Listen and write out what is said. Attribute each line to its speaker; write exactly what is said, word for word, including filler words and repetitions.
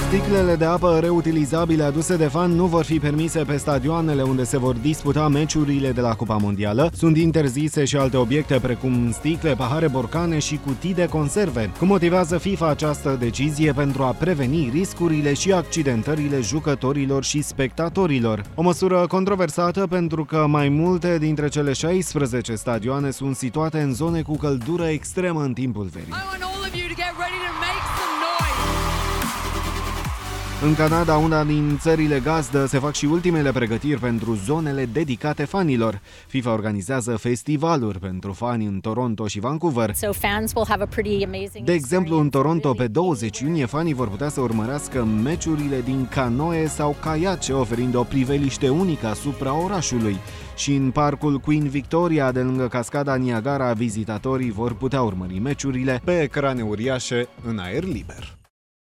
Speaker 1: Sticlele de apă reutilizabile aduse de fani nu vor fi permise pe stadioanele unde se vor disputa meciurile de la Cupa Mondială. Sunt interzise și alte obiecte precum sticle, pahare, borcane și cutii de conserve. Cum motivează FIFA această decizie? Pentru a preveni riscurile și accidentările jucătorilor și spectatorilor. O măsură controversată pentru că mai multe dintre cele șaisprezece stadioane sunt situate în zone cu căldură extremă în timpul verii. În Canada, una din țările gazdă, se fac și ultimele pregătiri pentru zonele dedicate fanilor. FIFA organizează festivaluri pentru fani în Toronto și Vancouver. De exemplu, în Toronto, pe douăzeci iunie, fanii vor putea să urmărească meciurile din canoe sau caiace, oferind o priveliște unică asupra orașului. Și în parcul Queen Victoria, de lângă cascada Niagara, vizitatorii vor putea urmări meciurile pe ecrane uriașe în aer liber.